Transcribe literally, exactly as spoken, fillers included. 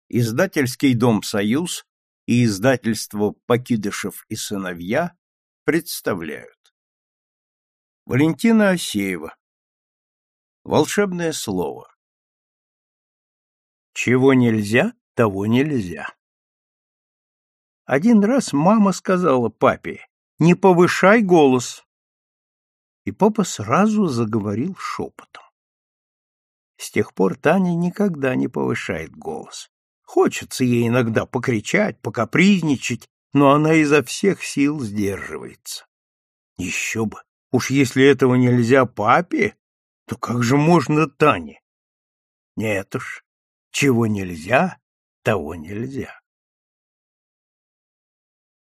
Издательский дом «Союз» и издательство «Покидышев и сыновья» представляют. Валентина Асеева. Волшебное слово. Чего нельзя, того нельзя. Один раз мама сказала папе: «Не повышай голос». И папа сразу заговорил шепотом. С тех пор Таня никогда не повышает голос. Хочется ей иногда покричать, покапризничать, но она изо всех сил сдерживается. Еще бы! Уж если этого нельзя папе, то как же можно Тане? Нет уж, чего нельзя, того нельзя.